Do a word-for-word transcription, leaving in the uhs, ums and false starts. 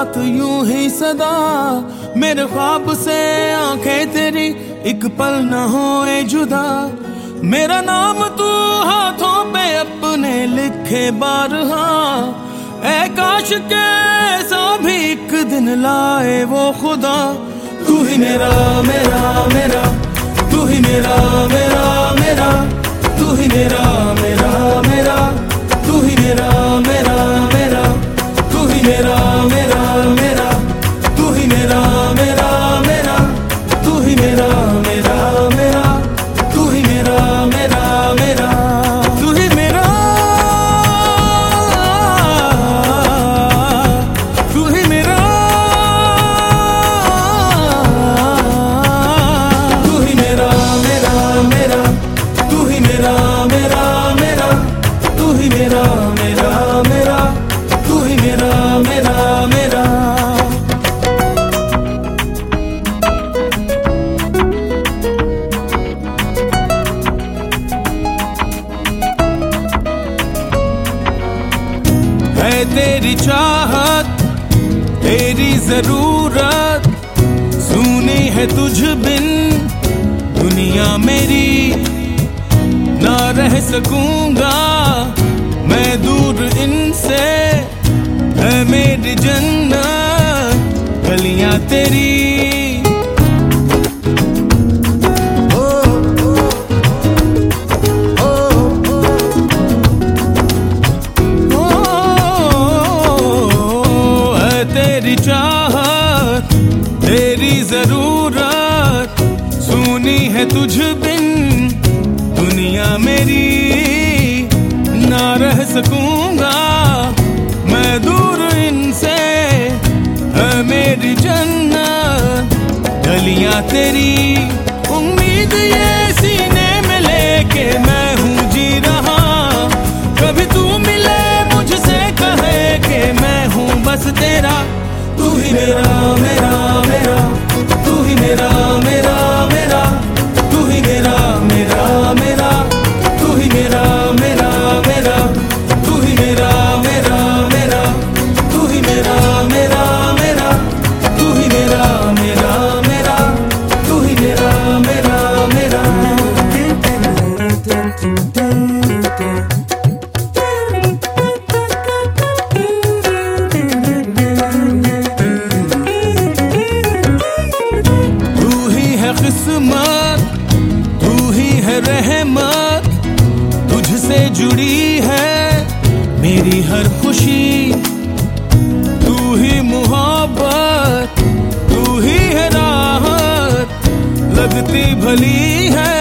साथ यूं ही सदा, मेरे ख्वाब से आंखें तेरी एक पल न होए जुदा। मेरा नाम तू हाथों पे अपने लिखे बारहा, ऐ काश के ऐसा भी एक दिन लाए वो खुदा। तू ही मेरा मेरा मेरा, तू ही मेरा मेरा मेरा, तू ही मेरा मेरा मेरा, तू ही मेरा मेरा मेरा, तू ही मेरा मेरा मेरा, तू ही मेरा मेरा मेरा, तू ही मेरा मेरा मेरा, तू ही मेरा मेरा मेरा, तू ही मेरा, तू ही मेरा, तू ही मेरा मेरा मेरा, तू ही मेरा मेरा मेरा, तू ही मेरा मेरा मेरा, तू ही मेरा मेरा मेरा। है तेरी चाहत तेरी जरूरत, सुनी है तुझ बिन दुनिया मेरी, ना रह सकूंगा मैं दूर इनसे, है मेरी जन्नत गलियां तेरी। तेरी चाहत तेरी जरूरत, सुनी है तुझ बिन दुनिया मेरी, ना रह सकूंगा मैं दूर इनसे, है मेरी जन्नत गलियां तेरी। उम्मीद ये सीने में लेके मैं हूँ जी रहा, कभी तू मिले मुझसे कहे कि मैं हूँ बस तेरा। तू ही मेरा मेरा मेरा, तू ही मेरा मेरा मेरा, तू ही मेरा मेरा मेरा, तू ही मेरा मेरा मेरा, तू ही मेरा मेरा मेरा, तू ही मेरा मेरा मेरा, तू ही मेरा मेरा मेरा, तू ही मेरा मेरा मेरा। किस्मत तू ही है रहमत, तुझसे जुड़ी है मेरी हर खुशी, तू ही मोहब्बत तू ही है राहत, लगती भली है